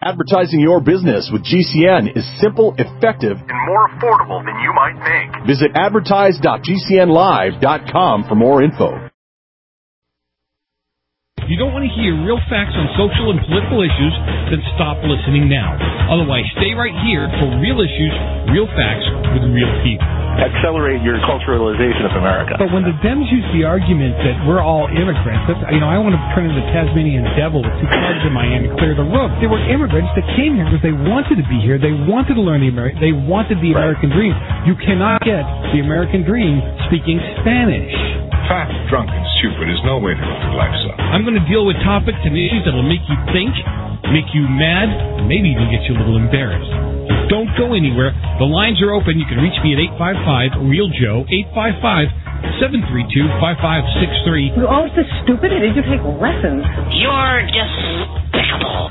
Advertising your business with GCN is simple, effective, and more affordable than you might think. Visit advertise.gcnlive.com for more info. If you don't want to hear real facts on social and political issues, then stop listening now. Otherwise, stay right here for real issues, real facts with real people. Accelerate your culturalization of America. But when the Dems use the argument that we're all immigrants, that's, I want to turn into the Tasmanian devil with two clubs in Miami, clear the roof. They were immigrants that came here because they wanted to be here. They wanted to learn they wanted the American dream. You cannot get the American dream speaking Spanish. Fat, drunk, and stupid is no way to live your life, son. I'm going to deal with topics and issues that will make you think, make you mad, and maybe even get you a little embarrassed. So don't go anywhere. The lines are open. You can reach me at 855-REAL-JOE, 855-732-5563. You're all so stupid. Did you take lessons? You're despicable.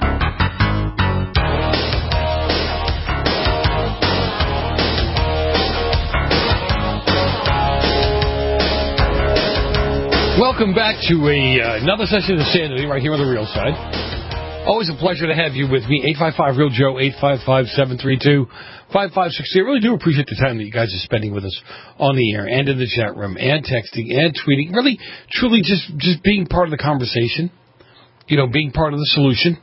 Welcome back to another session of Insanity right here on the Real Side. Always a pleasure to have you with me. 855-REAL-JOE, 855-732-5563. I really do appreciate the time that you guys are spending with us on the air and in the chat room and texting and tweeting. Really, truly just being part of the conversation. You know, being part of the solution.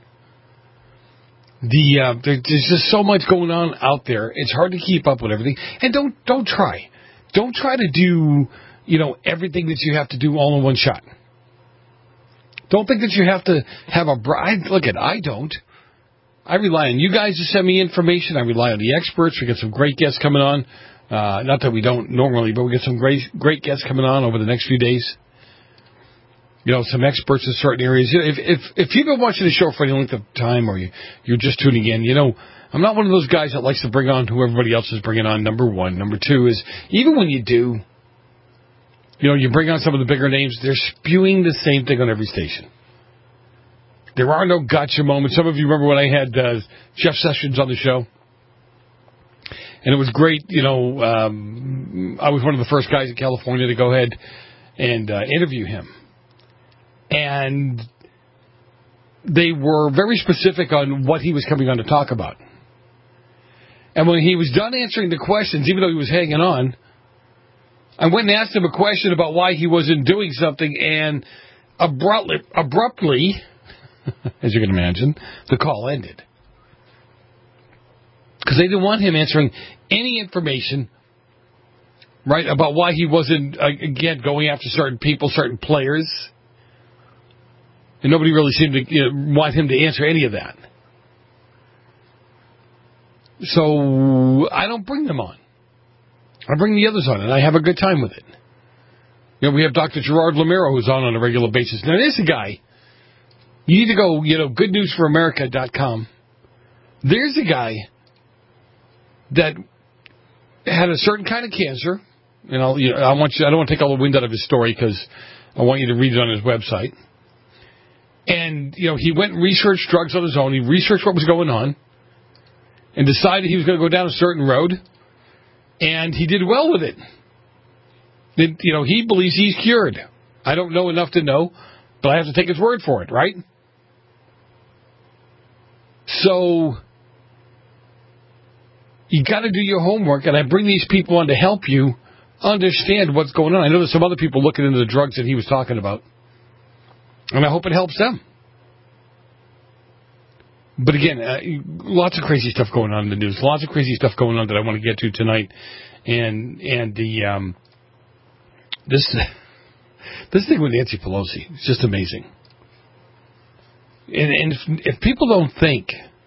There's just so much going on out there. It's hard to keep up with everything. And don't try. Don't try to do, everything that you have to do all in one shot. Don't think that you have to have I don't. I rely on you guys to send me information. I rely on the experts. We got some great guests coming on. Not that we don't normally, but we got some great guests coming on over the next few days. Some experts in certain areas. If you've been watching the show for any length of time or you're just tuning in, I'm not one of those guys that likes to bring on who everybody else is bringing on, number one. Number two is, even when you do, you bring on some of the bigger names, they're spewing the same thing on every station. There are no gotcha moments. Some of you remember when I had Jeff Sessions on the show. And it was great. I was one of the first guys in California to go ahead and interview him. And they were very specific on what he was coming on to talk about. And when he was done answering the questions, even though he was hanging on, I went and asked him a question about why he wasn't doing something, and abruptly, as you can imagine, the call ended. Because they didn't want him answering any information, right, about why he wasn't, again, going after certain people, certain players. And nobody really seemed to want him to answer any of that. So I don't bring them on. I bring the others on, and I have a good time with it. We have Dr. Gerard Lamero, who's on a regular basis. Now, there's a guy. You need to go, goodnewsforamerica.com. There's a guy that had a certain kind of cancer. And I don't want to take all the wind out of his story because I want you to read it on his website. And, he went and researched drugs on his own. He researched what was going on and decided he was going to go down a certain road. And he did well with it. He believes he's cured. I don't know enough to know, but I have to take his word for it, right? So you got to do your homework, and I bring these people on to help you understand what's going on. I know there's some other people looking into the drugs that he was talking about, and I hope it helps them. But again, lots of crazy stuff going on in the news. Lots of crazy stuff going on that I want to get to tonight. And this thing with Nancy Pelosi is just amazing. And if people don't think,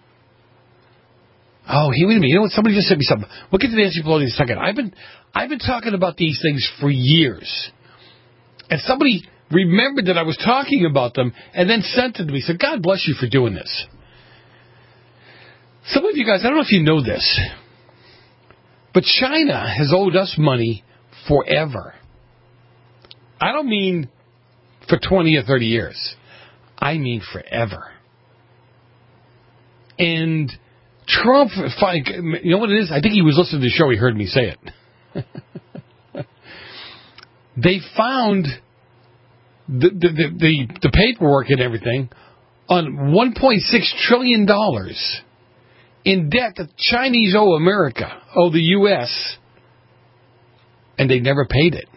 wait a minute, somebody just sent me something. We'll get to Nancy Pelosi in a second. I've been talking about these things for years. And somebody remembered that I was talking about them and then sent it to me. Said, God bless you for doing this. Some of you guys, I don't know if you know this, but China has owed us money forever. I don't mean for 20 or 30 years. I mean forever. And Trump, you know what it is? I think he was listening to the show. He heard me say it. They found the paperwork and everything on $1.6 trillion in debt that Chinese owe America, owe the U.S., and they never paid it.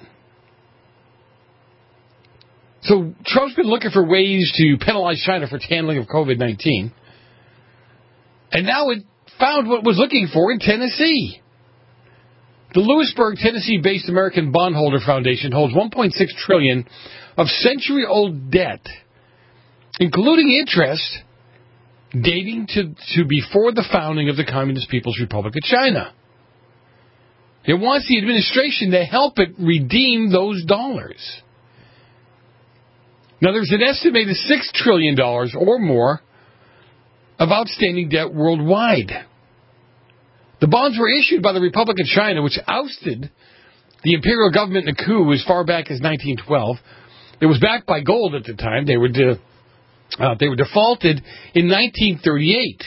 So Trump's been looking for ways to penalize China for its handling of COVID-19. And now it found what it was looking for in Tennessee. The Lewisburg, Tennessee-based American Bondholder Foundation holds $1.6 trillion of century-old debt, including interest dating to before the founding of the Communist People's Republic of China. It wants the administration to help it redeem those dollars. Now, there's an estimated $6 trillion or more of outstanding debt worldwide. The bonds were issued by the Republic of China, which ousted the imperial government in a coup as far back as 1912. It was backed by gold at the time. They were defaulted in 1938.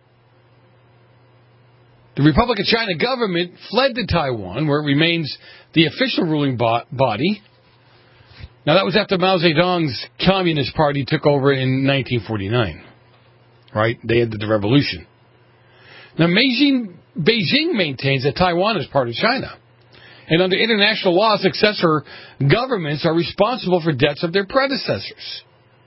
The Republic of China government fled to Taiwan, where it remains the official ruling body. Now, that was after Mao Zedong's Communist Party took over in 1949. Right? They ended the revolution. Now, Beijing maintains that Taiwan is part of China. And under international law, successor governments are responsible for debts of their predecessors.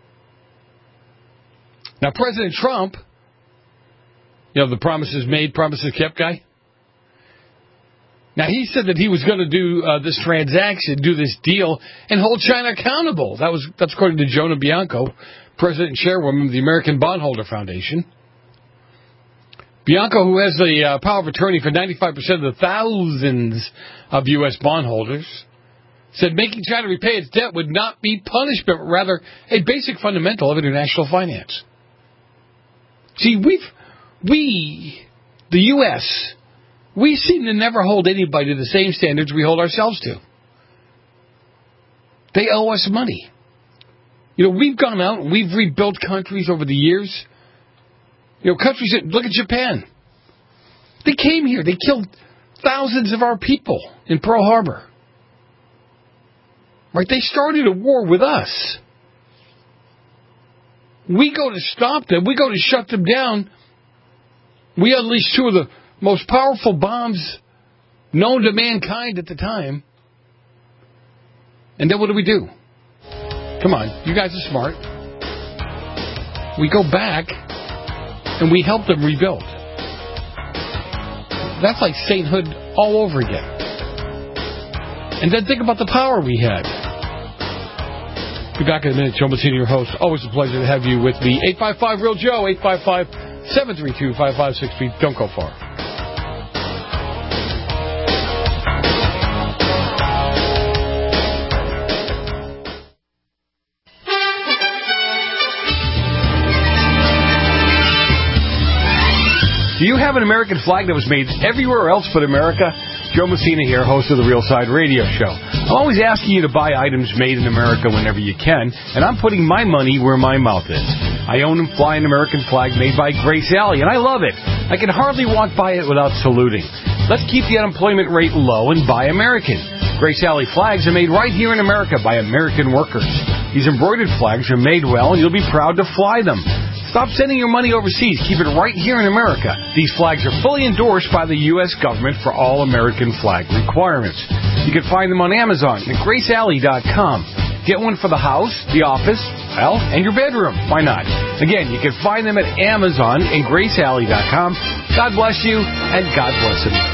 Now, President Trump, the promises made, promises kept guy. Now, he said that he was going to do this transaction, do this deal, and hold China accountable. That's according to Jonah Bianco, president and chairwoman of the American Bondholder Foundation. Bianco, who has the power of attorney for 95% of the thousands of U.S. bondholders, said making China repay its debt would not be punishment, but rather a basic fundamental of international finance. See, we, the U.S., we seem to never hold anybody to the same standards we hold ourselves to. They owe us money. We've gone out and we've rebuilt countries over the years. Countries that, look at Japan. They came here. They killed thousands of our people in Pearl Harbor. Right? They started a war with us. We go to stop them. We go to shut them down. We unleashed two of the most powerful bombs known to mankind at the time. And then what do? Come on, you guys are smart. We go back and we help them rebuild. That's like sainthood all over again. And then think about the power we had. Be back in a minute. Joe Massini, your host. Always a pleasure to have you with me. 855-REAL-JOE, 855-732-5563. Don't go far. Do you have an American flag that was made everywhere else but America? Joe Massina here, host of the Real Side Radio Show. I'm always asking you to buy items made in America whenever you can, and I'm putting my money where my mouth is. I own and fly an American flag made by Grace Alley, and I love it. I can hardly walk by it without saluting. Let's keep the unemployment rate low and buy American. Grace Alley flags are made right here in America by American workers. These embroidered flags are made well, and you'll be proud to fly them. Stop sending your money overseas. Keep it right here in America. These flags are fully endorsed by the U.S. government for all American flag requirements. You can find them on Amazon at GraceAlley.com. Get one for the house, the office, and your bedroom. Why not? Again, you can find them at Amazon and GraceAlley.com. God bless you, and God bless America.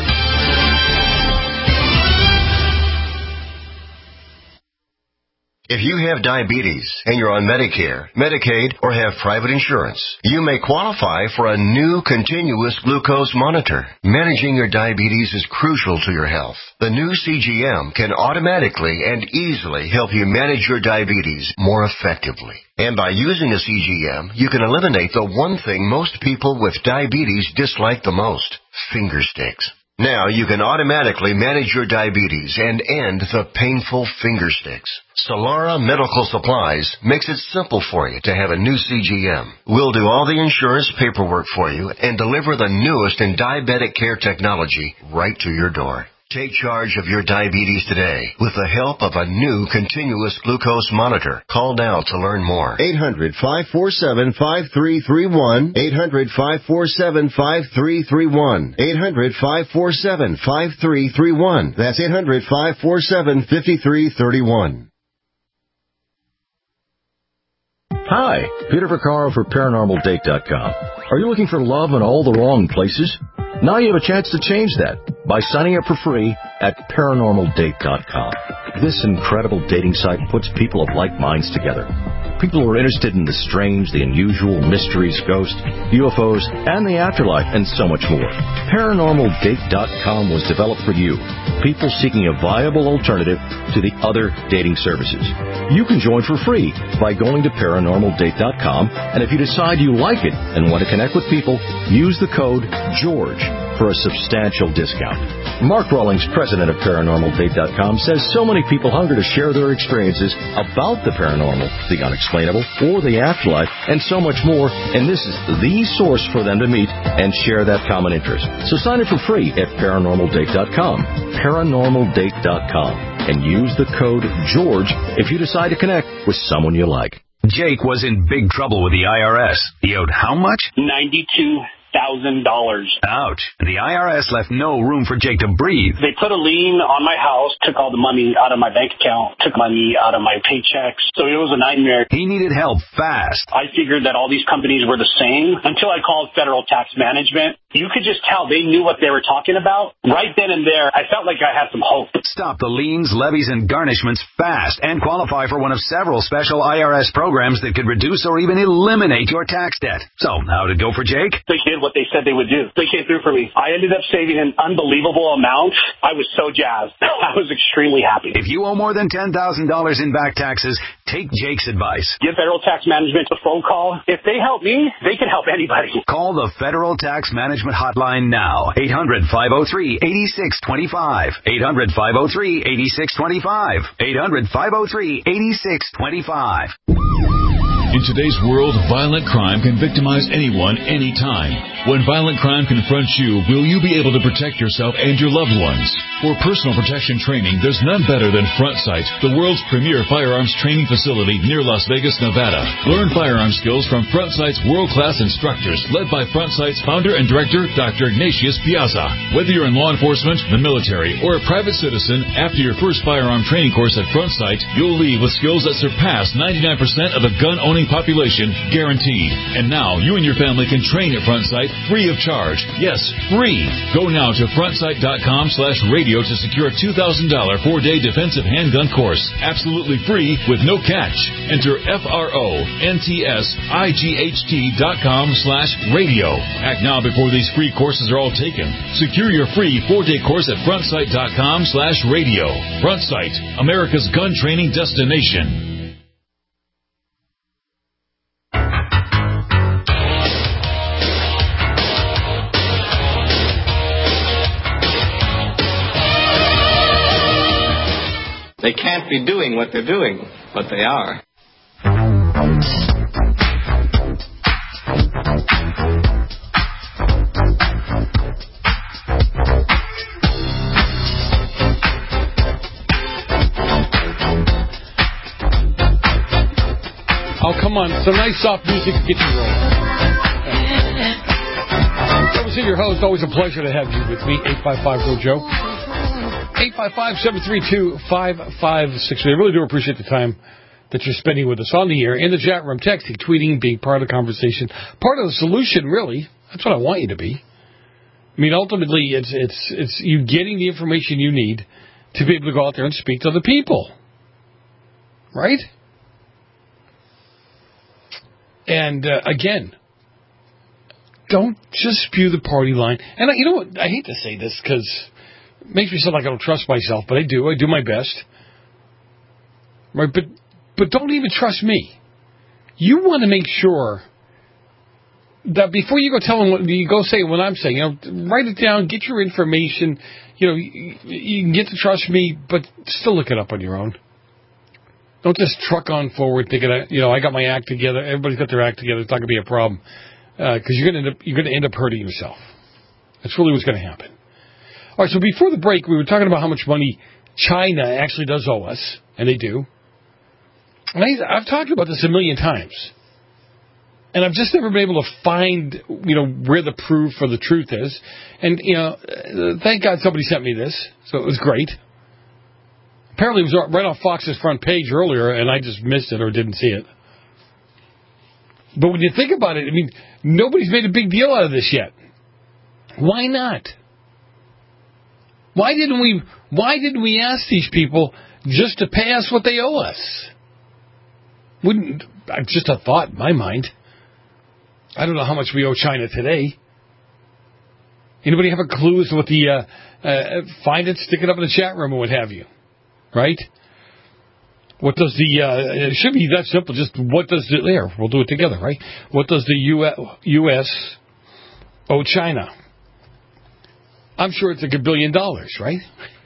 If you have diabetes and you're on Medicare, Medicaid, or have private insurance, you may qualify for a new continuous glucose monitor. Managing your diabetes is crucial to your health. The new CGM can automatically and easily help you manage your diabetes more effectively. And by using a CGM, you can eliminate the one thing most people with diabetes dislike the most: finger sticks. Now you can automatically manage your diabetes and end the painful finger sticks. Solara Medical Supplies makes it simple for you to have a new CGM. We'll do all the insurance paperwork for you and deliver the newest in diabetic care technology right to your door. Take charge of your diabetes today with the help of a new continuous glucose monitor. Call now to learn more. 800-547-5331. 800-547-5331. 800-547-5331. That's 800-547-5331. Hi, Peter Vaccaro for ParanormalDate.com. Are you looking for love in all the wrong places? Now you have a chance to change that by signing up for free at ParanormalDate.com. This incredible dating site puts people of like minds together. People who are interested in the strange, the unusual, mysteries, ghosts, UFOs, and the afterlife, and so much more. ParanormalDate.com was developed for you, people seeking a viable alternative to the other dating services. You can join for free by going to ParanormalDate.com, and if you decide you like it and want to connect with people, use the code GEORGE for a substantial discount. Mark Rawlings, president of ParanormalDate.com, says so many people hunger to share their experiences about the paranormal, the unexplainable, or the afterlife, and so much more, and this is the source for them to meet and share that common interest. So sign up for free at ParanormalDate.com, ParanormalDate.com, and use the code GEORGE if you decide to connect with someone you like. Jake was in big trouble with the IRS. He owed how much? $92,000. Ouch. The IRS left no room for Jake to breathe. They put a lien on my house, took all the money out of my bank account, took money out of my paychecks. So it was a nightmare. He needed help fast. I figured that all these companies were the same until I called Federal Tax Management. You could just tell they knew what they were talking about. Right then and there, I felt like I had some hope. Stop the liens, levies, and garnishments fast and qualify for one of several special IRS programs that could reduce or even eliminate your tax debt. So, how did it go for Jake? They did what they said they would do. They came through for me. I ended up saving an unbelievable amount. I was so jazzed. I was extremely happy. If you owe more than $10,000 in back taxes, take Jake's advice. Give Federal Tax Management a phone call. If they help me, they can help anybody. Call the Federal Tax Management hotline now. 800-503-8625. 800-503-8625. 800-503-8625. In today's world, violent crime can victimize anyone, anytime. When violent crime confronts you, will you be able to protect yourself and your loved ones? For personal protection training, there's none better than Front Sight, the world's premier firearms training facility near Las Vegas, Nevada. Learn firearm skills from Front Sight's world-class instructors, led by Front Sight's founder and director, Dr. Ignatius Piazza. Whether you're in law enforcement, the military, or a private citizen, after your first firearm training course at Front Sight, you'll leave with skills that surpass 99% of the gun-owning population, guaranteed. And now, you and your family can train at Front Sight free of charge. Yes, free. Go now to frontsight.com/radio to secure a $2,000 4-day defensive handgun course. Absolutely free with no catch. Enter FRONTSIGHT.com/radio. Act now before these free courses are all taken. Secure your free 4-day course at frontsight.com/radio. Front Sight, America's gun training destination. They can't be doing what they're doing, but they are. Oh, come on. Some nice soft music to get you rolling. I was your host. Always a pleasure to have you with me. 855-GO-JOE. 855-732-5563. I really do appreciate the time that you're spending with us on the air, in the chat room, texting, tweeting, being part of the conversation. Part of the solution, really. That's what I want you to be. I mean, ultimately, it's you getting the information you need to be able to go out there and speak to the people. Right? And, again, don't just spew the party line. And, you know what? I hate to say this because it makes me sound like I don't trust myself, but I do. I do my best. Right? But don't even trust me. You want to make sure that before you go tell them, you go say what I'm saying, write it down, get your information. You can get to trust me, but still look it up on your own. Don't just truck on forward thinking, I got my act together. Everybody's got their act together. It's not going to be a problem because you're going to end up hurting yourself. That's really what's going to happen. All right, so before the break, we were talking about how much money China actually does owe us, and they do. And I've talked about this a million times. And I've just never been able to find, where the proof or the truth is. And, thank God somebody sent me this, so it was great. Apparently it was right off Fox's front page earlier, and I just missed it or didn't see it. But when you think about it, I mean, nobody's made a big deal out of this yet. Why not? Why didn't we ask these people just to pay us what they owe us? Just a thought in my mind. I don't know how much we owe China today. Anybody have a clue as to what the, find it, stick it up in the chat room or what have you. Right? What does it should be that simple, just what does we'll do it together, right? What does the U.S. owe China? I'm sure it's $1 billion, right?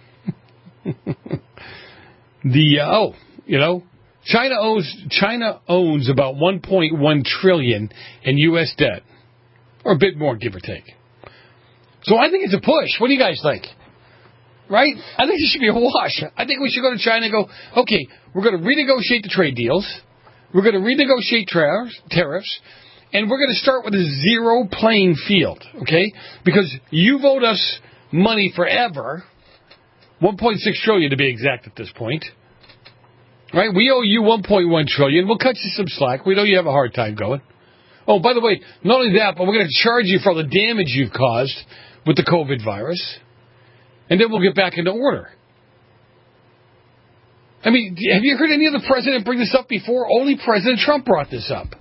China owns about $1.1 trillion in U.S. debt, or a bit more, give or take. So I think it's a push. What do you guys think? Right? I think it should be a wash. I think we should go to China and go, okay, we're going to renegotiate the trade deals. We're going to renegotiate tariffs. And we're going to start with a zero playing field, okay? Because you've owed us money forever, $1.6 trillion to be exact at this point. Right? We owe you $1.1 trillion. We'll cut you some slack. We know you have a hard time going. Oh, by the way, not only that, but we're going to charge you for all the damage you've caused with the COVID virus. And then we'll get back into order. I mean, have you heard any other president bring this up before? Only President Trump brought this up.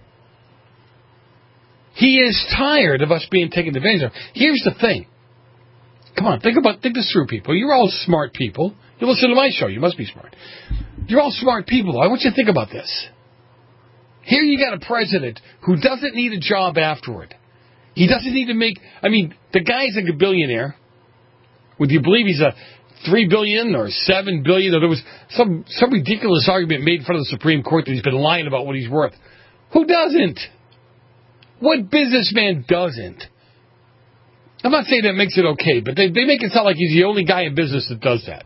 He is tired of us being taken advantage of. Here's the thing. Come on, think this through, people. You're all smart people. You listen to my show. You must be smart. You're all smart people. I want you to think about this. Here you got a president who doesn't need a job afterward. He doesn't need to make... I mean, the guy's a billionaire. Would you believe he's a $3 billion or $7 billion? Or there was some ridiculous argument made in front of the Supreme Court that he's been lying about what he's worth. Who doesn't? What businessman doesn't? I'm not saying that makes it okay, but they make it sound like he's the only guy in business that does that.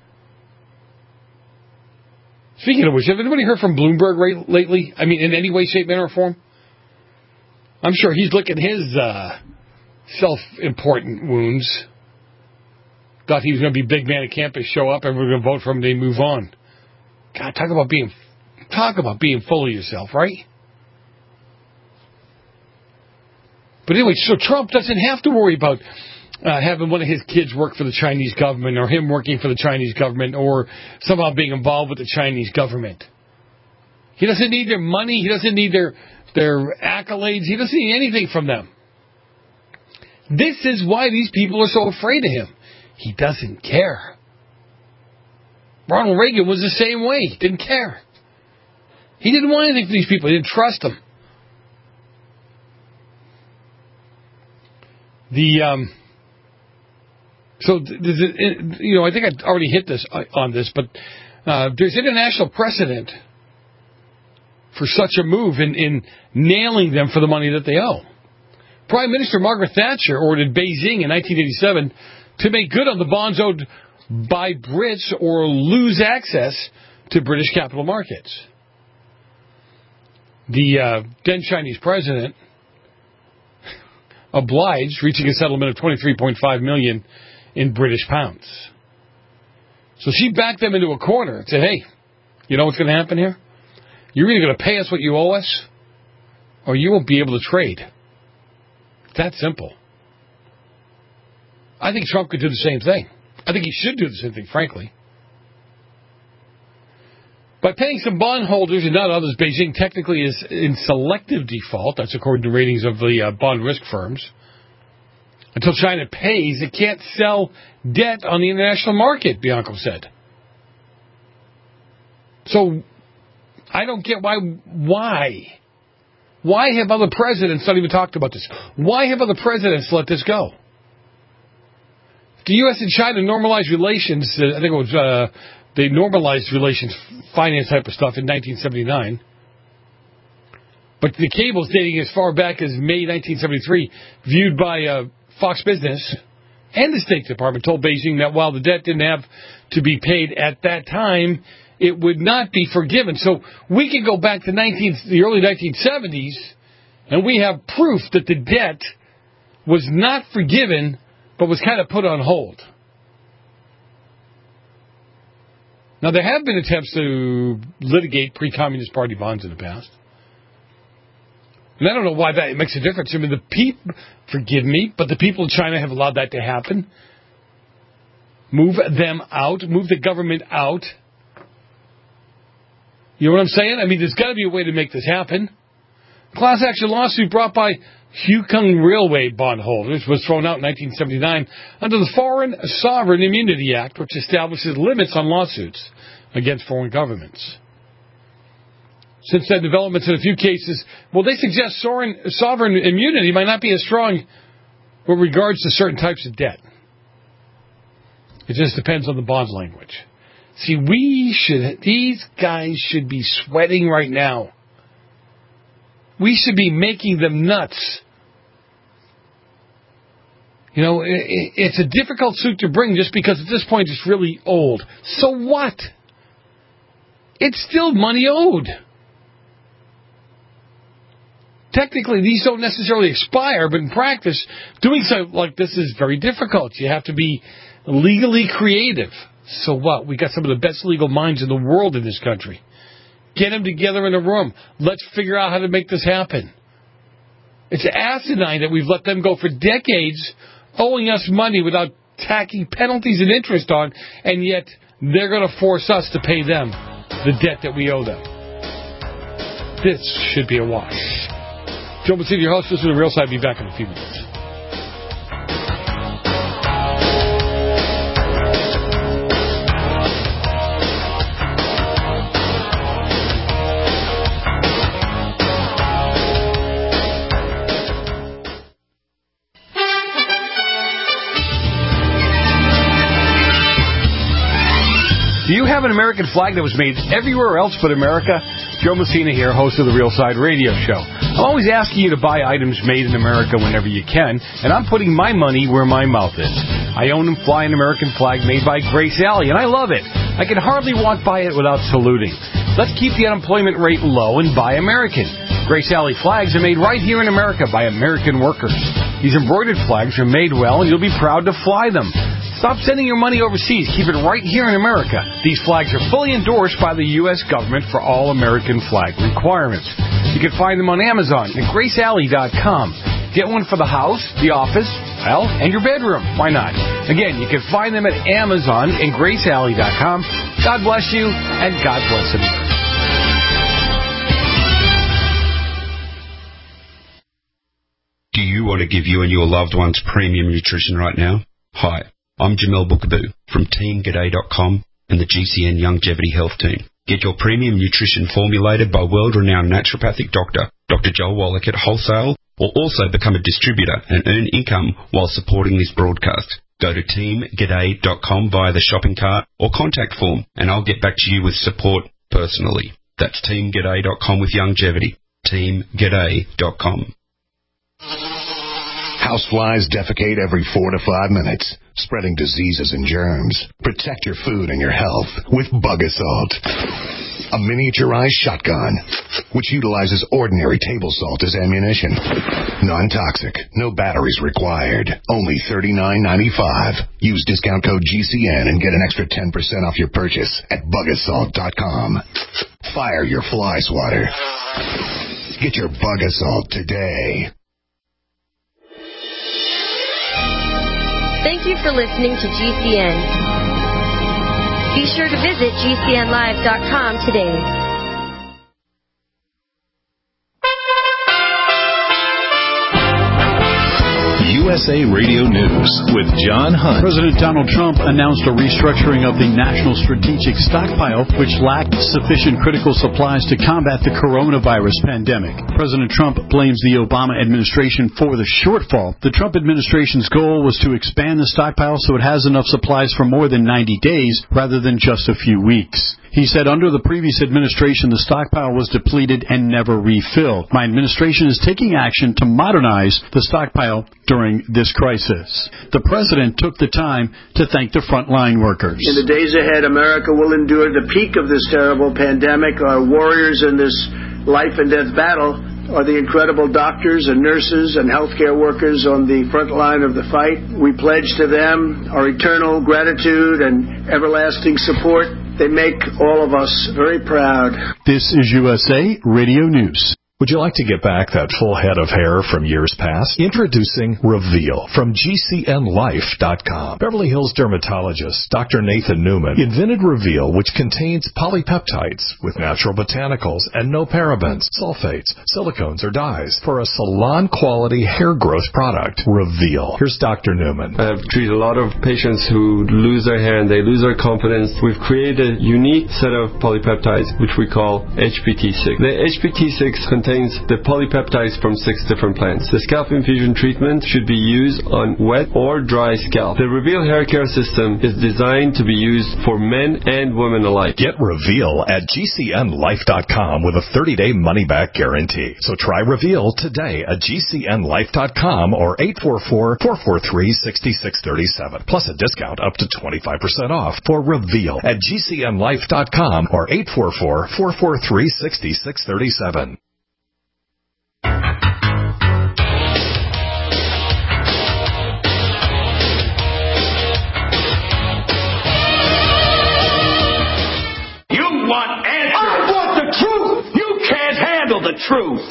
Speaking of which, have anybody heard from Bloomberg lately? I mean, in any way, shape, manner, or form? I'm sure he's licking his self-important wounds. Thought he was going to be big man at campus, show up, and we're going to vote for him, they move on. God, talk about being full of yourself, right? But anyway, so Trump doesn't have to worry about having one of his kids work for the Chinese government, or him working for the Chinese government, or somehow being involved with the Chinese government. He doesn't need their money. He doesn't need their accolades. He doesn't need anything from them. This is why these people are so afraid of him. He doesn't care. Ronald Reagan was the same way. He didn't care. He didn't want anything from these people. He didn't trust them. I think I already hit this on this, but there's international precedent for such a move in nailing them for the money that they owe. Prime Minister Margaret Thatcher ordered Beijing in 1987 to make good on the bonds owed by Brits or lose access to British capital markets. The then Chinese president obliged, reaching a settlement of $23.5 million in British pounds. So she backed them into a corner and said, hey, you know what's going to happen here? You're either going to pay us what you owe us, or you won't be able to trade. It's that simple. I think Trump could do the same thing. I think he should do the same thing, frankly. By paying some bondholders and not others, Beijing technically is in selective default. That's according to ratings of the bond risk firms. Until China pays, it can't sell debt on the international market, Bianco said. So, I don't get why. Why have other presidents not even talked about this? Why have other presidents let this go? The U.S. and China normalized relations, I think it was, they normalized relations, finance type of stuff in 1979. But the cables dating as far back as May 1973, viewed by Fox Business and the State Department told Beijing that while the debt didn't have to be paid at that time, it would not be forgiven. So we can go back to the early 1970s, and we have proof that the debt was not forgiven, but was kind of put on hold. Now, there have been attempts to litigate pre-Communist Party bonds in the past. And I don't know why that makes a difference. I mean, the people, forgive me, but the people in China have allowed that to happen. Move them out. Move the government out. You know what I'm saying? I mean, there's got to be a way to make this happen. Class action lawsuit brought by Huikeng Railway bondholders was thrown out in 1979 under the Foreign Sovereign Immunity Act, which establishes limits on lawsuits against foreign governments. Since then, developments in a few cases, well, they suggest sovereign immunity might not be as strong with regards to certain types of debt. It just depends on the bond language. See, these guys should be sweating right now. We should be making them nuts. You know, it's a difficult suit to bring just because at this point it's really old. So what? It's still money owed. Technically, these don't necessarily expire, but in practice, doing something like this is very difficult. You have to be legally creative. So what? We got some of the best legal minds in the world in this country. Get them together in a room. Let's figure out how to make this happen. It's asinine that we've let them go for decades, owing us money without tacking penalties and interest on, and yet they're going to force us to pay them the debt that we owe them. This should be a wash. Joe Mancini, your host, this is The Real Side. I'll be back in a few minutes. Do you have an American flag that was made everywhere else but America? Joe Messina here, host of The Real Side Radio Show. I'm always asking you to buy items made in America whenever you can, and I'm putting my money where my mouth is. I own and fly an American flag made by Grace Alley, and I love it. I can hardly walk by it without saluting. Let's keep the unemployment rate low and buy American. Grace Alley flags are made right here in America by American workers. These embroidered flags are made well, and you'll be proud to fly them. Stop sending your money overseas. Keep it right here in America. These flags are fully endorsed by the U.S. government for all American flag requirements. You can find them on Amazon and GraceAlley.com. Get one for the house, the office, well, and your bedroom. Why not? Again, you can find them at Amazon and GraceAlley.com. God bless you, and God bless America. Do you want to give you and your loved ones premium nutrition right now? Hi. I'm Jamel Bookaboo from TeamG'day.com and the GCN Longevity Health Team. Get your premium nutrition formulated by world-renowned naturopathic doctor, Dr. Joel Wallach at Wholesale, or also become a distributor and earn income while supporting this broadcast. Go to TeamG'day.com via the shopping cart or contact form, and I'll get back to you with support personally. That's TeamG'day.com with longevity. TeamG'day.com. Houseflies defecate every 4 to 5 minutes, spreading diseases and germs. Protect your food and your health with Bug Assault. A miniaturized shotgun, which utilizes ordinary table salt as ammunition. Non-toxic, no batteries required. Only $39.95. Use discount code GCN and get an extra 10% off your purchase at bugassault.com. Fire your fly swatter. Get your Bug Assault today. Thank you for listening to GCN. Be sure to visit GCNlive.com today. USA Radio News with John Hunt. President Donald Trump announced a restructuring of the National Strategic Stockpile, which lacked sufficient critical supplies to combat the coronavirus pandemic. President Trump blames the Obama administration for the shortfall. The Trump administration's goal was to expand the stockpile so it has enough supplies for more than 90 days rather than just a few weeks. He said under the previous administration, the stockpile was depleted and never refilled. My administration is taking action to modernize the stockpile during this crisis. The president took the time to thank the frontline workers. In the days ahead, America will endure the peak of this terrible pandemic. Our warriors in this life and death battle are the incredible doctors and nurses and healthcare workers on the front line of the fight. We pledge to them our eternal gratitude and everlasting support. They make all of us very proud. This is USA Radio News. Would you like to get back that full head of hair from years past? Introducing Reveal from GCNlife.com. Beverly Hills dermatologist Dr. Nathan Newman invented Reveal, which contains polypeptides with natural botanicals and no parabens, sulfates, silicones, or dyes for a salon-quality hair growth product. Reveal. Here's Dr. Newman. I've treated a lot of patients who lose their hair and they lose their confidence. We've created a unique set of polypeptides, which we call HPT6. The HPT6 contains the polypeptides from 6 different plants. The scalp infusion treatment should be used on wet or dry scalp. The Reveal hair care system is designed to be used for men and women alike. Get Reveal at GCNlife.com with a 30-day money-back guarantee. So try Reveal today at GCNlife.com or 844-443-6637. Plus a discount up to 25% off for Reveal at GCNlife.com or 844-443-6637. The truth.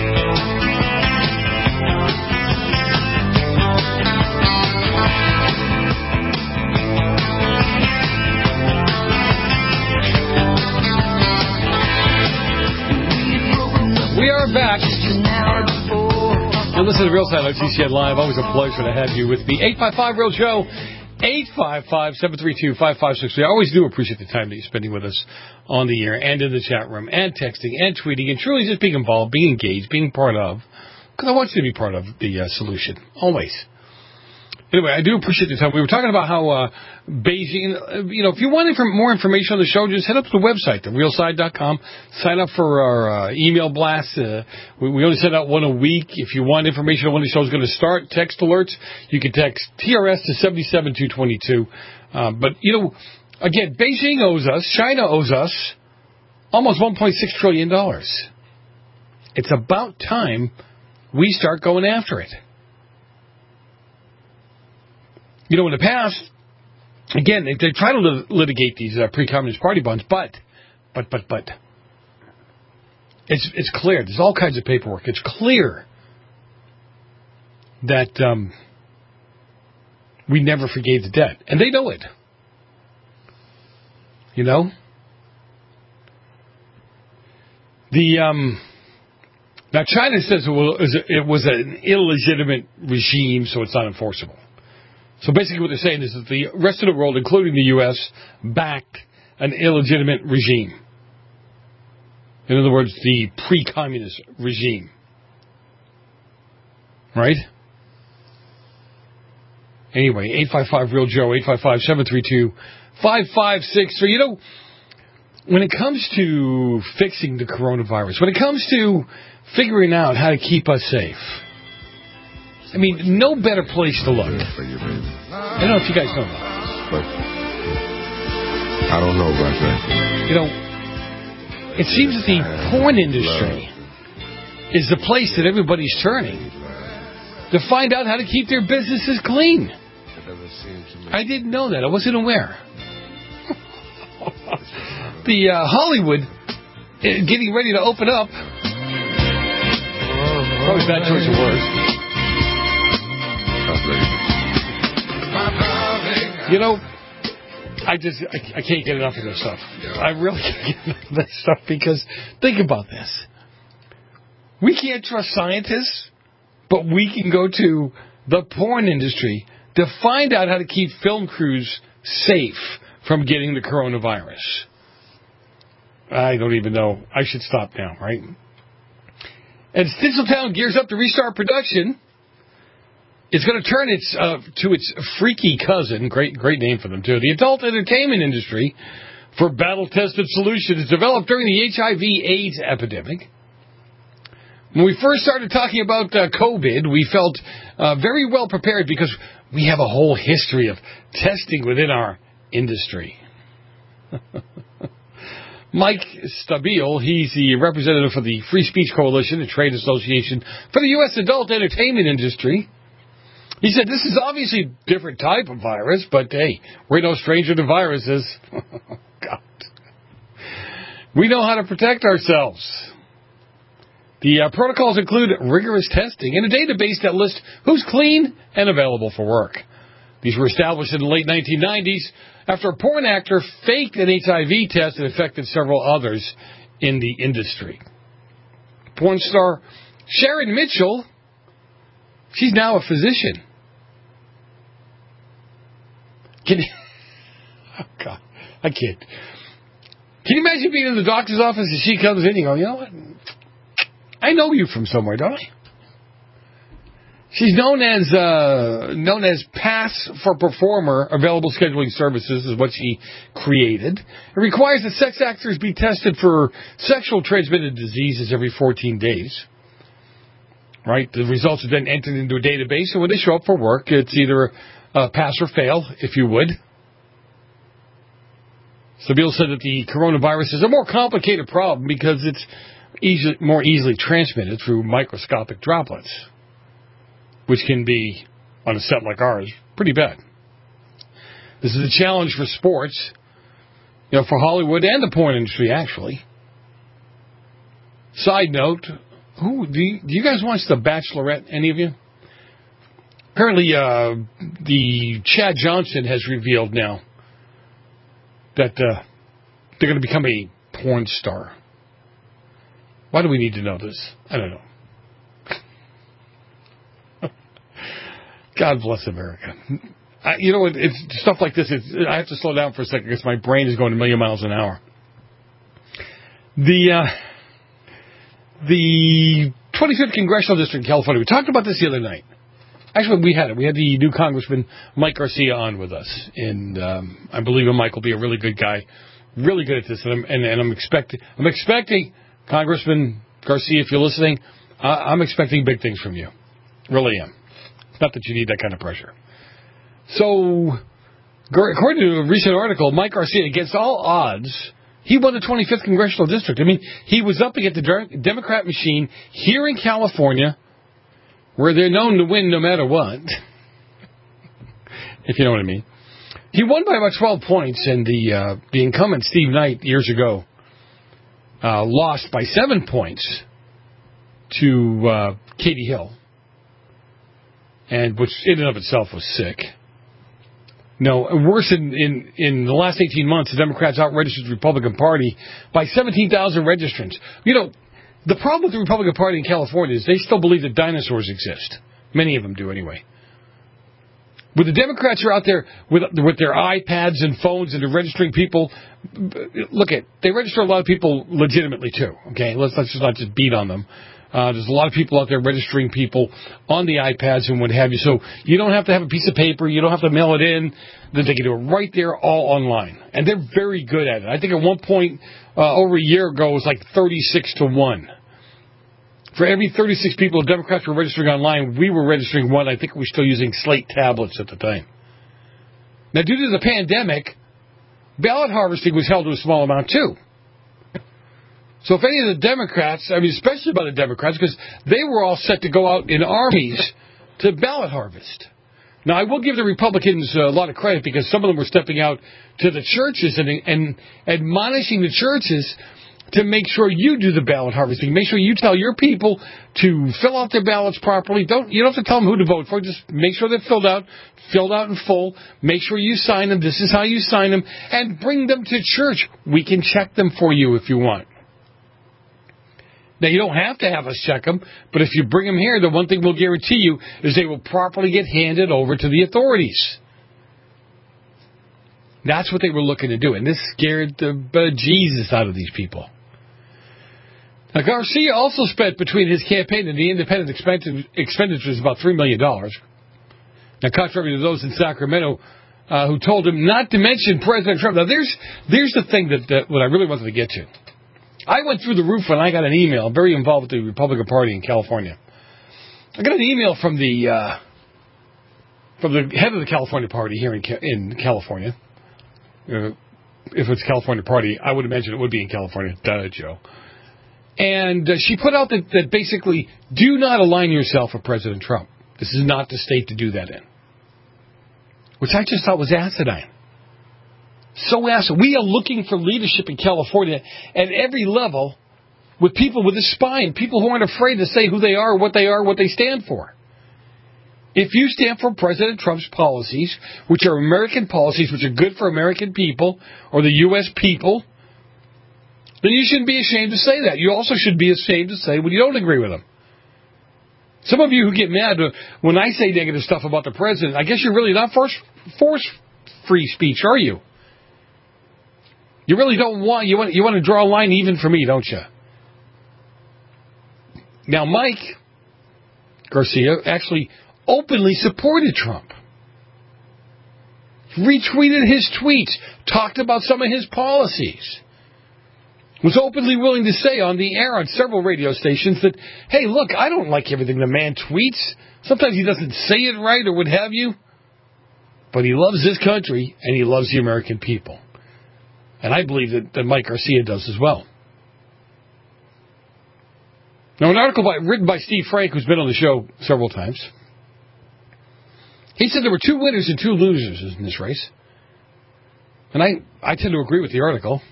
We are back. Now, this is Real Time on GCN Live. Always a pleasure to have you with me. 855-REAL-JOE. 855-732-5563. I always do appreciate the time that you're spending with us on the air and in the chat room and texting and tweeting and truly just being involved, being engaged, being part of. Because I want you to be part of the solution. Always. Anyway, I do appreciate the time. We were talking about how Beijing, if you want more information on the show, just head up to the website, therealside.com. Sign up for our email blast. We only send out one a week. If you want information on when the show is going to start, text alerts, you can text TRS to 77222. But, again, Beijing owes us, China owes us almost $1.6 trillion. It's about time we start going after it. In the past, again, they try to litigate these pre-communist party bonds, but it's clear. There's all kinds of paperwork. It's clear that we never forgave the debt, and they know it. Now China says it was an illegitimate regime, so it's not enforceable. So basically what they're saying is that the rest of the world, including the U.S., backed an illegitimate regime. In other words, the pre-communist regime. Right? Anyway, 855-REAL-JOE, 855-732-5563. When it comes to fixing the coronavirus, when it comes to figuring out how to keep us safe, no better place to look. I don't know if you guys know that. I don't know about that. It seems that the porn industry is the place that everybody's turning to find out how to keep their businesses clean. I didn't know that. I wasn't aware. The Hollywood getting ready to open up. Probably bad choice of words. I can't get enough of this stuff. I really can't get enough of this stuff because think about this. We can't trust scientists, but we can go to the porn industry to find out how to keep film crews safe from getting the coronavirus. I don't even know. I should stop now, right? And Tinseltown gears up to restart production. It's going to turn to its freaky cousin, great name for them too, the adult entertainment industry, for battle-tested solutions developed during the HIV/AIDS epidemic. When we first started talking about COVID, we felt very well prepared because we have a whole history of testing within our industry. Mike Stabile, he's the representative for the Free Speech Coalition, a trade association for the U.S. adult entertainment industry. He said, this is obviously a different type of virus, but hey, we're no stranger to viruses. God. We know how to protect ourselves. The protocols include rigorous testing and a database that lists who's clean and available for work. These were established in the late 1990s after a porn actor faked an HIV test that affected several others in the industry. Porn star Sharon Mitchell, she's now a physician. Oh, God, I can't. Can you imagine being in the doctor's office and she comes in and you go, you know what? I know you from somewhere, don't I? She's known as Pass for Performer Available Scheduling Services is what she created. It requires that sex actors be tested for sexual transmitted diseases every 14 days. Right? The results are then entered into a database, and when they show up for work, it's either pass or fail, if you would. Stabile said that the coronavirus is a more complicated problem because it's more easily transmitted through microscopic droplets, which can be, on a set like ours, pretty bad. This is a challenge for sports, for Hollywood and the porn industry, actually. Side note, do you guys watch The Bachelorette, any of you? Apparently, the Chad Johnson has revealed now that they're going to become a porn star. Why do we need to know this? I don't know. God bless America. It's stuff like this. I have to slow down for a second because my brain is going a million miles an hour. The 25th Congressional District in California. We talked about this the other night. Actually, we had it. We had the new Congressman Mike Garcia on with us, and I believe Mike will be a really good guy, really good at this. And I'm expecting Congressman Garcia, if you're listening, I'm expecting big things from you. Really am. Not that you need that kind of pressure. So, according to a recent article, Mike Garcia, against all odds, he won the 25th Congressional District. I mean, he was up against the Democrat machine here in California, where they're known to win no matter what, if you know what I mean. He won by about 12 points, and the incumbent, Steve Knight, years ago, lost by 7 points to Katie Hill, and which in and of itself was sick. No, worse, in the last 18 months, the Democrats out-registered the Republican Party by 17,000 registrants. The problem with the Republican Party in California is they still believe that dinosaurs exist. Many of them do, anyway. When the Democrats are out there with their iPads and phones and they're registering people, they register a lot of people legitimately, too. Okay, let's just not just beat on them. There's a lot of people out there registering people on the iPads and what have you. So you don't have to have a piece of paper. You don't have to mail it in. They can do it right there, all online. And they're very good at it. I think at one point, over a year ago, it was like 36-1. For every 36 people the Democrats were registering online, we were registering one. I think we were still using slate tablets at the time. Now, due to the pandemic, ballot harvesting was held to a small amount, too. So if any of the Democrats, especially by the Democrats, because they were all set to go out in armies to ballot harvest. Now, I will give the Republicans a lot of credit because some of them were stepping out to the churches and admonishing the churches to make sure you do the ballot harvesting. Make sure you tell your people to fill out their ballots properly. You don't have to tell them who to vote for. Just make sure they're filled out in full. Make sure you sign them. This is how you sign them. And bring them to church. We can check them for you if you want. Now, you don't have to have us check them, but if you bring them here, the one thing we'll guarantee you is they will properly get handed over to the authorities. That's what they were looking to do, and this scared the bejesus out of these people. Now, Garcia also spent between his campaign and the independent expenditures about $3 million. Now, contrary to those in Sacramento, who told him not to mention President Trump. Now, there's the thing that what I really wanted to get to. I went through the roof when I got an email. I'm very involved with the Republican Party in California. I got an email from the head of the California Party here in California. If it's California Party, I would imagine it would be in California. Duh, Joe. And she put out that basically, do not align yourself with President Trump. This is not the state to do that in. Which I just thought was asinine. So asinine. We are looking for leadership in California at every level with people with a spine, people who aren't afraid to say who they are, what they stand for. If you stand for President Trump's policies, which are American policies, which are good for American people or the U.S. people, then you shouldn't be ashamed to say that. You also should be ashamed to say when you don't agree with them. Some of you who get mad when I say negative stuff about the president, I guess you're really not force free speech, are you? You really don't want you want to draw a line even for me, don't you? Now, Mike Garcia actually openly supported Trump. Retweeted his tweets, talked about some of his policies. Was openly willing to say on the air on several radio stations that, hey, look, I don't like everything the man tweets. Sometimes he doesn't say it right or what have you. But he loves this country and he loves the American people. And I believe that Mike Garcia does as well. Now, an article written by Steve Frank, who's been on the show several times, he said there were 2 winners and 2 losers in this race. And I tend to agree with the article.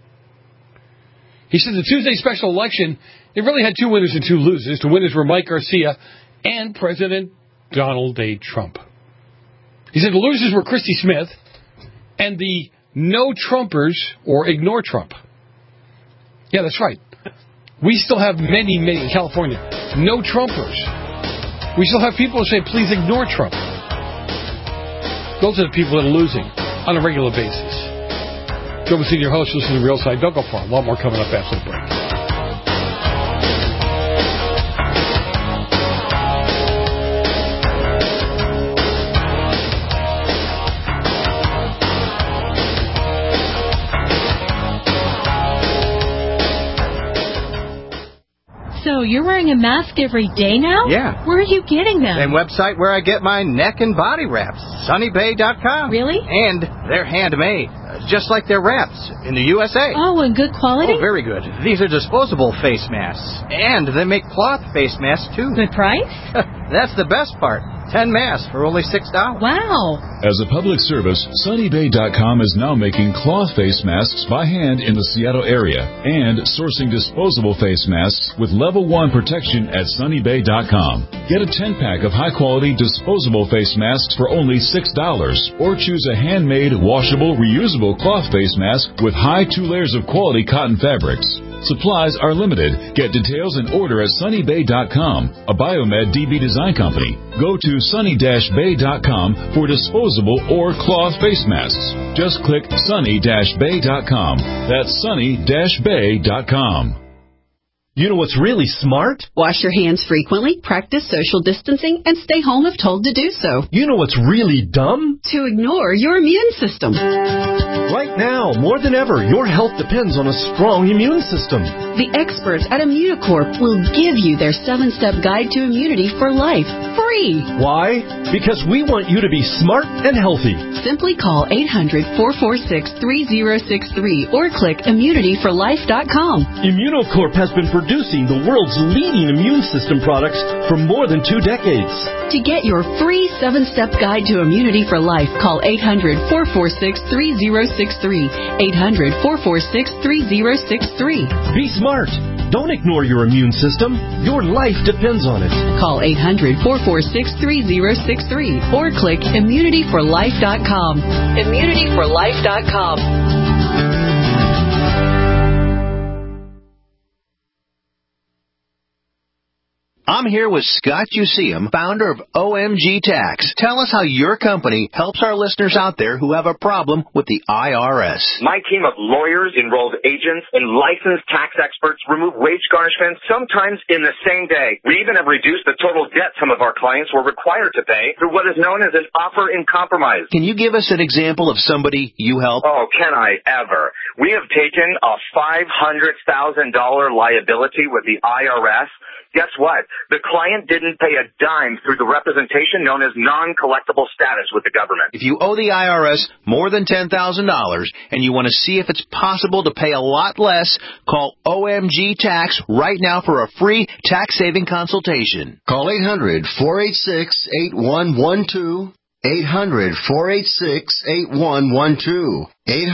He said the Tuesday special election, it really had 2 winners and 2 losers. The winners were Mike Garcia and President Donald J. Trump. He said the losers were Christy Smith and the no Trumpers or ignore Trump. Yeah, that's right. We still have many in California. No Trumpers. We still have people who say, please ignore Trump. Those are the people that are losing on a regular basis. Joe Messina, your host, listen to the Real Side. Don't go far. A lot more coming up after the break. So you're wearing a mask every day now? Yeah. Where are you getting them? Same website where I get my neck and body wraps. SunnyBay.com. Really? And they're handmade, just like their wraps in the USA. Oh, and good quality? Oh, very good. These are disposable face masks. And they make cloth face masks, too. Good price? That's the best part. 10 masks for only $6. Wow. As a public service, SunnyBay.com is now making cloth face masks by hand in the Seattle area and sourcing disposable face masks with level 1 protection at SunnyBay.com. Get a 10-pack of high-quality disposable face masks for only $6 or choose a handmade, washable, reusable cloth face mask with high 2 layers of quality cotton fabrics. Supplies are limited. Get details and order at SunnyBay.com, a Biomed DB design company. Go to sunny-bay.com for disposable or cloth face masks. Just click sunny-bay.com. That's sunny-bay.com. You know what's really smart? Wash your hands frequently, practice social distancing, and stay home if told to do so. You know what's really dumb? To ignore your immune system. Right now, more than ever, your health depends on a strong immune system. The experts at Immunocorp will give you their 7-step guide to immunity for life, free. Why? Because we want you to be smart and healthy. Simply call 800-446-3063 or click immunityforlife.com. Immunocorp has been producing the world's leading immune system products for more than 2 decades. To get your free 7-step guide to immunity for life, call 800-446-3063. 800-446-3063. Be smart. Don't ignore your immune system. Your life depends on it. Call 800-446-3063 or click immunityforlife.com. Immunityforlife.com. I'm here with Scott Useum, founder of OMG Tax. Tell us how your company helps our listeners out there who have a problem with the IRS. My team of lawyers, enrolled agents, and licensed tax experts remove wage garnishments sometimes in the same day. We even have reduced the total debt some of our clients were required to pay through what is known as an offer in compromise. Can you give us an example of somebody you help? Oh, can I ever? We have taken a $500,000 liability with the IRS. Guess what? The client didn't pay a dime through the representation known as non-collectible status with the government. If you owe the IRS more than $10,000 and you want to see if it's possible to pay a lot less, call OMG Tax right now for a free tax-saving consultation. Call 800-486-8112. 800-486-8112.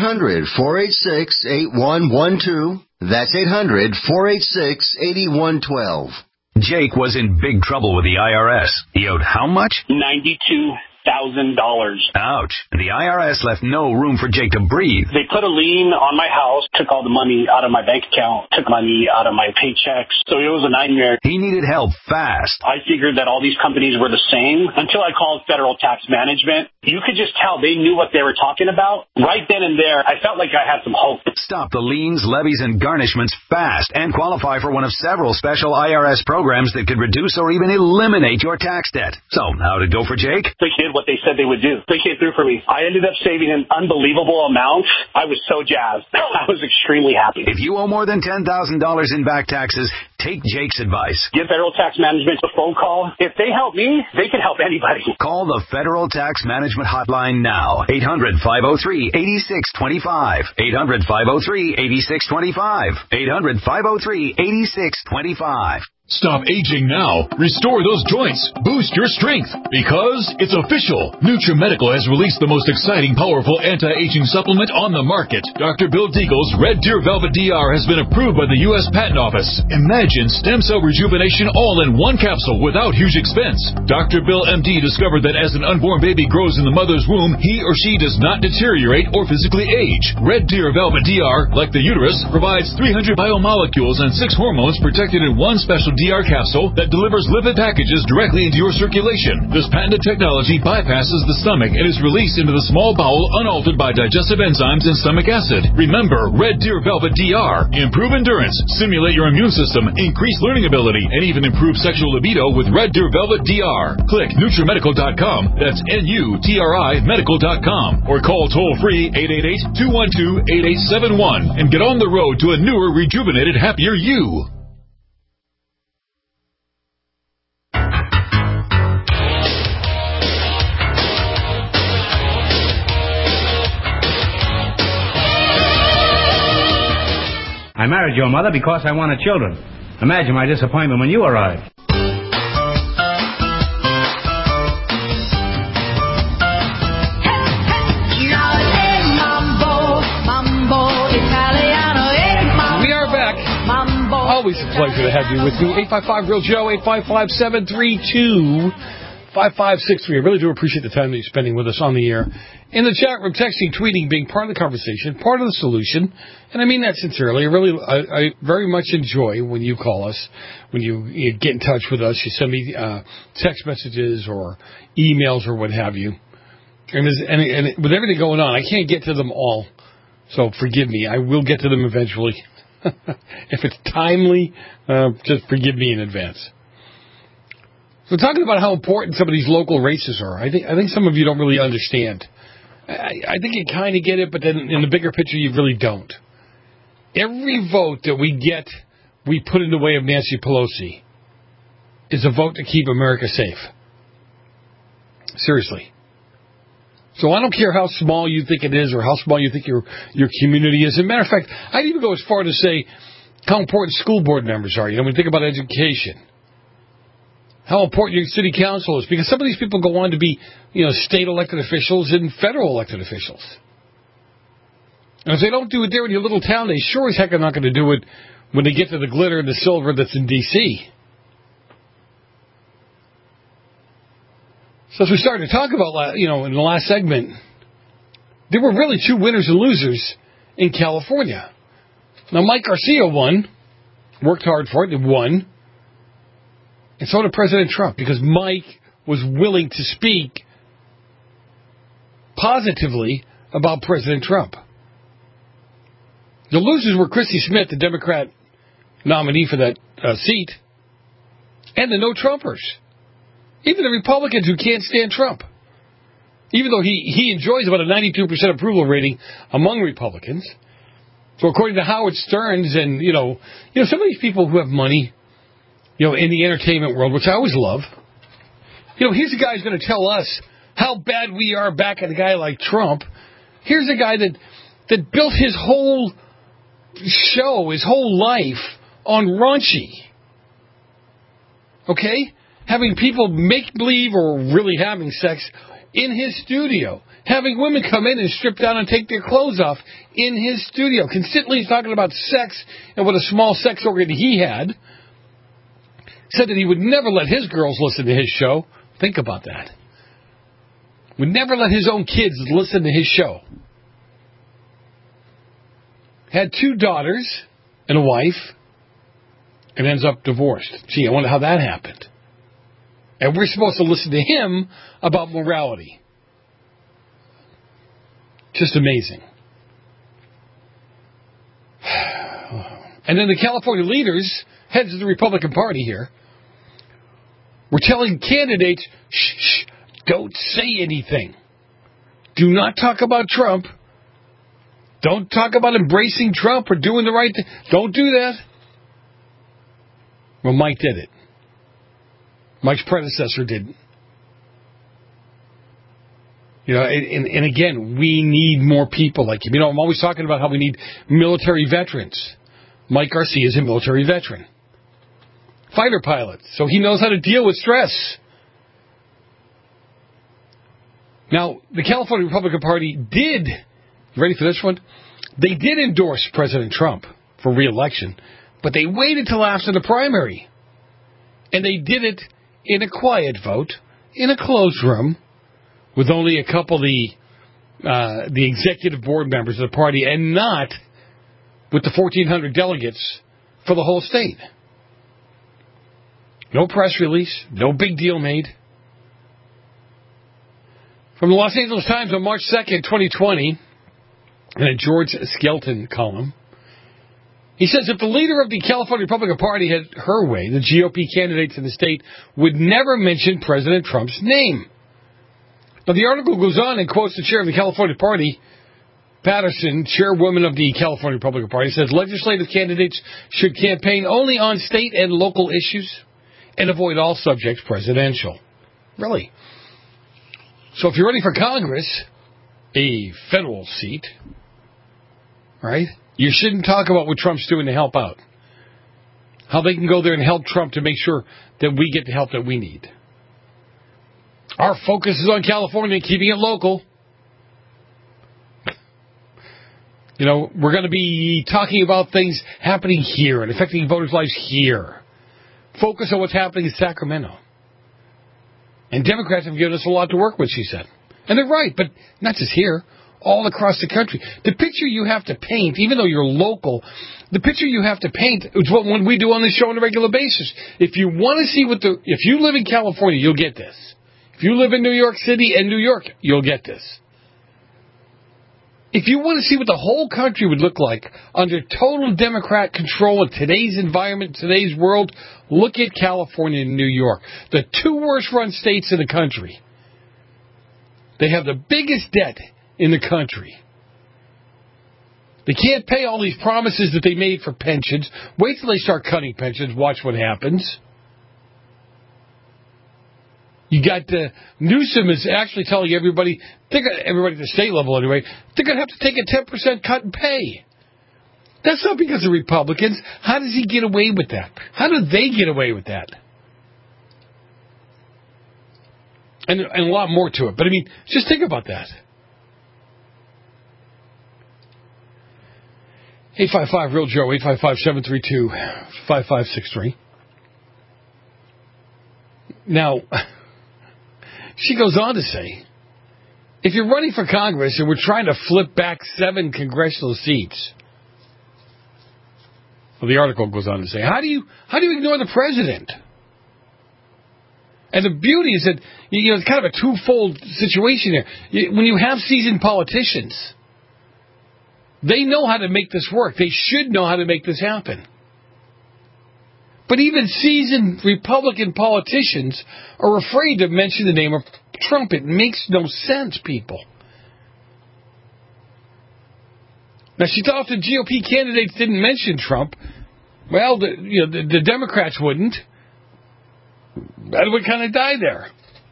800-486-8112. That's 800-486-8112. Jake was in big trouble with the IRS. He owed how much? $92,000. Ouch. The IRS left no room for Jake to breathe. They put a lien on my house, took all the money out of my bank account, took money out of my paychecks. So it was a nightmare. He needed help fast. I figured that all these companies were the same until I called Federal Tax Management. You could just tell they knew what they were talking about. Right then and there, I felt like I had some hope. Stop the liens, levies, and garnishments fast and qualify for one of several special IRS programs that could reduce or even eliminate your tax debt. So, how did it go for Jake? They did what they said they would do. They came through for me. I ended up saving an unbelievable amount. I was so jazzed. I was extremely happy. If you owe more than $10,000 in back taxes, take Jake's advice. Give Federal Tax Management a phone call. If they help me, they can help anybody. Call the Federal Tax Management Hotline now. 800-503-8625. 800-503-8625. 800-503-8625. Stop aging now. Restore those joints. Boost your strength. Because it's official. NutriMedical has released the most exciting, powerful anti-aging supplement on the market. Dr. Bill Deagle's Red Deer Velvet DR has been approved by the U.S. Patent Office. Imagine stem cell rejuvenation all in one capsule without huge expense. Dr. Bill MD discovered that as an unborn baby grows in the mother's womb, he or she does not deteriorate or physically age. Red Deer Velvet DR, like the uterus, provides 300 biomolecules and 6 hormones protected in one special DR capsule that delivers lipid packages directly into your circulation. This patented technology bypasses the stomach and is released into the small bowel unaltered by digestive enzymes and stomach acid. Remember, Red Deer Velvet DR. Improve endurance, stimulate your immune system, increase learning ability, and even improve sexual libido with Red Deer Velvet DR. Click NutriMedical.com. That's NUTRI Medical.com. Or call toll-free 888-212-8871 and get on the road to a newer, rejuvenated, happier you. I married your mother because I wanted children. Imagine my disappointment when you arrived. We are back. Always a pleasure to have you with me. 855-REAL-JOE, 855-732-5563. I really do appreciate the time that you're spending with us on the air. In the chat room, texting, tweeting, being part of the conversation, part of the solution. And I mean that sincerely. I very much enjoy when you call us, when you get in touch with us. You send me text messages or emails or what have you. And with everything going on, I can't get to them all. So forgive me. I will get to them eventually. If it's timely, just forgive me in advance. So talking about how important some of these local races are, I think some of you don't really understand. I think you kind of get it, but then in the bigger picture, you really don't. Every vote that we get, we put in the way of Nancy Pelosi, is a vote to keep America safe. Seriously. So I don't care how small you think it is or how small you think your community is. As a matter of fact, I'd even go as far to say how important school board members are. When you think about education. How important your city council is, because some of these people go on to be, state elected officials and federal elected officials. And if they don't do it there in your little town, they sure as heck are not going to do it when they get to the glitter and the silver that's in D.C. So as we started to talk about, in the last segment, there were really two winners and losers in California. Now, Mike Garcia won, worked hard for it, and won. And so did President Trump, because Mike was willing to speak positively about President Trump. The losers were Christy Smith, the Democrat nominee for that seat, and the no-Trumpers. Even the Republicans who can't stand Trump. Even though he enjoys about a 92% approval rating among Republicans. So according to Howard Stearns and, some of these people who have money, in the entertainment world, which I always love, here's a guy who's going to tell us how bad we are back at a guy like Trump. Here's a guy that built his whole show, his whole life on raunchy. Okay? Having people make believe or really having sex in his studio. Having women come in and strip down and take their clothes off in his studio. Consistently he's talking about sex and what a small sex organ he had. Said that he would never let his girls listen to his show. Think about that. Would never let his own kids listen to his show. Had 2 daughters and a wife and ends up divorced. Gee, I wonder how that happened. And we're supposed to listen to him about morality. Just amazing. And then the California leaders, heads of the Republican Party here, were telling candidates, shh, don't say anything. Do not talk about Trump. Don't talk about embracing Trump or doing the right thing. Don't do that. Well, Mike did it. Mike's predecessor didn't. And again, we need more people like him. I'm always talking about how we need military veterans. Mike Garcia is a military veteran. Fighter pilot, so he knows how to deal with stress. Now, the California Republican Party did, you ready for this one? They did endorse President Trump for re-election, but they waited till after the primary. And they did it in a quiet vote, in a closed room, with only a couple of the executive board members of the party, and not with the 1,400 delegates for the whole state. No press release, no big deal made. From the Los Angeles Times on March 2nd, 2020, in a George Skelton column, he says if the leader of the California Republican Party had her way, the GOP candidates in the state would never mention President Trump's name. Now, the article goes on and quotes the chair of the California Party, Patterson, chairwoman of the California Republican Party, says legislative candidates should campaign only on state and local issues and avoid all subjects presidential. Really? So if you're running for Congress, a federal seat, right, you shouldn't talk about what Trump's doing to help out. How they can go there and help Trump to make sure that we get the help that we need. Our focus is on California and keeping it local. We're going to be talking about things happening here and affecting voters' lives here. Focus on what's happening in Sacramento. And Democrats have given us a lot to work with, she said. And they're right, but not just here, all across the country. The picture you have to paint, even though you're local, the picture you have to paint is what we do on this show on a regular basis. If you want to see if you live in California, you'll get this. If you live in New York City and New York, you'll get this. If you want to see what the whole country would look like under total Democrat control in today's environment, today's world, look at California and New York, the 2 worst run states in the country. They have the biggest debt in the country. They can't pay all these promises that they made for pensions. Wait till they start cutting pensions. Watch what happens. You got Newsom is actually telling everybody at the state level anyway, they're going to have to take a 10% cut in pay. That's not because of Republicans. How does he get away with that? How do they get away with that? And a lot more to it. But, just think about that. 855-REAL-JOE, 855-732-5563. Now, she goes on to say, if you're running for Congress and we're trying to flip back 7 congressional seats, well, the article goes on to say, how do you ignore the president? And the beauty is that, it's kind of a twofold situation here. When you have seasoned politicians, they know how to make this work. They should know how to make this happen. But even seasoned Republican politicians are afraid to mention the name of Trump. It makes no sense, people. Now, she thought the GOP candidates didn't mention Trump. Well, the Democrats wouldn't. That would kind of die there.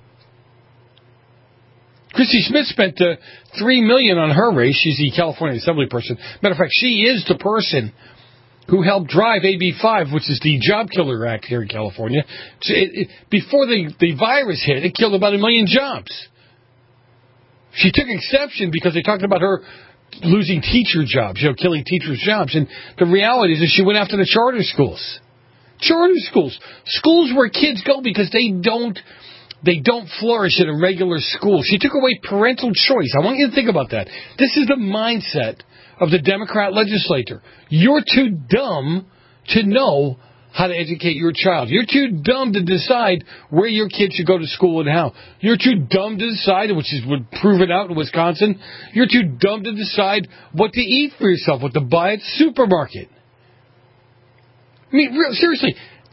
Christy Smith spent $3 million on her race. She's the California Assembly person. Matter of fact, she is the person who helped drive AB 5, which is the Job Killer Act here in California. Before the virus hit, it killed about 1 million jobs. She took exception because they talked about her losing teacher jobs, killing teachers' jobs. And the reality is that she went after the charter schools. Charter schools. Schools where kids go because they don't flourish in a regular school. She took away parental choice. I want you to think about that. This is the mindset of the Democrat legislator. You're too dumb to know how to educate your child. You're too dumb to decide where your kid should go to school and how. You're too dumb to decide, which is proven out in Wisconsin, you're too dumb to decide what to eat for yourself, what to buy at the supermarket. I mean, seriously,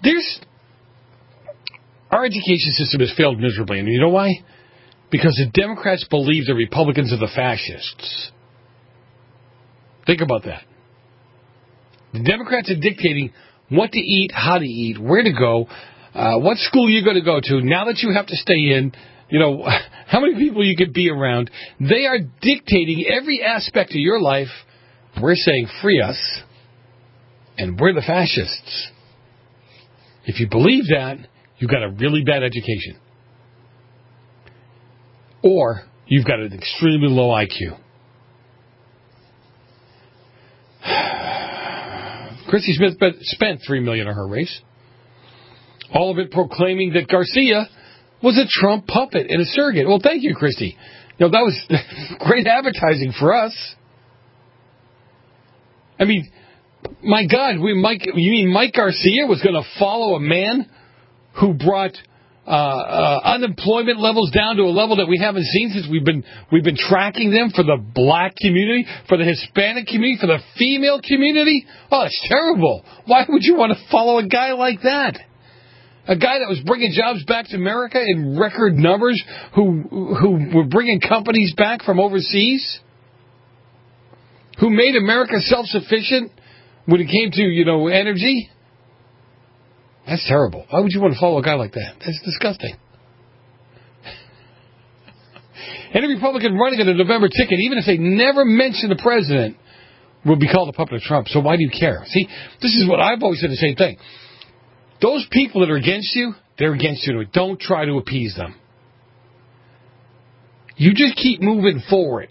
our education system has failed miserably. And you know why? Because the Democrats believe the Republicans are the fascists. Think about that. The Democrats are dictating what to eat, how to eat, where to go, what school you're going to go to, now that you have to stay in, how many people you could be around. They are dictating every aspect of your life. We're saying free us, and we're the fascists. If you believe that, you've got a really bad education. Or you've got an extremely low IQ. Christy Smith spent $3 million on her race. All of it proclaiming that Garcia was a Trump puppet and a surrogate. Well, thank you, Christy. That was great advertising for us. I mean, my God, you mean Mike Garcia was going to follow a man who brought unemployment levels down to a level that we haven't seen since we've been tracking them for the black community, for the Hispanic community, for the female community? Oh, it's terrible. Why would you want to follow a guy like that? A guy that was bringing jobs back to America in record numbers, who were bringing companies back from overseas, who made America self-sufficient when it came to, energy. That's terrible. Why would you want to follow a guy like that? That's disgusting. Any Republican running on a November ticket, even if they never mention the president, will be called a puppet of Trump. So why do you care? See, this is what I've always said, the same thing. Those people that are against you, they're against you. Don't try to appease them. You just keep moving forward.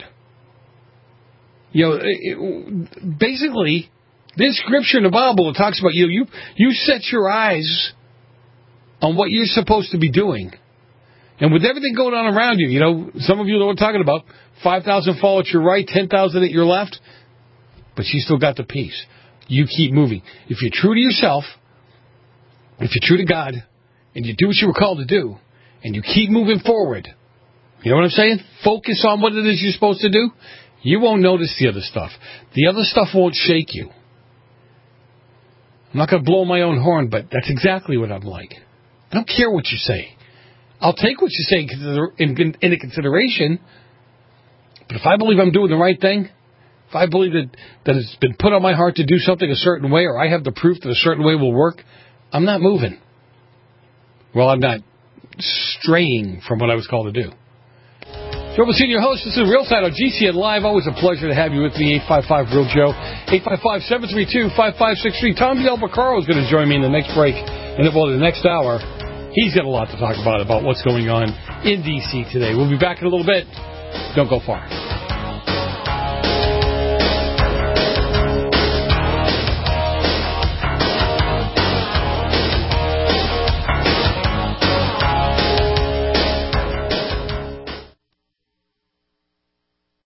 Basically, this scripture in the Bible that talks about you set your eyes on what you're supposed to be doing. And with everything going on around you, some of you know what I'm talking about. 5,000 fall at your right, 10,000 at your left. But you still got the peace. You keep moving. If you're true to yourself, if you're true to God, and you do what you were called to do, and you keep moving forward, you know what I'm saying? Focus on what it is you're supposed to do. You won't notice the other stuff. The other stuff won't shake you. I'm not going to blow my own horn, but that's exactly what I'm like. I don't care what you say. I'll take what you say into consideration, but if I believe I'm doing the right thing, if I believe that it's been put on my heart to do something a certain way, or I have the proof that a certain way will work, I'm not moving. Well, I'm not straying from what I was called to do. Joe Messina, your host. This is Real Side on GCN Live. Always a pleasure to have you with me. 855-REAL-JOE. 855-732-5563. Tom Del Beccaro is going to join me in the next break. And the next hour, he's got a lot to talk about what's going on in D.C. today. We'll be back in a little bit. Don't go far.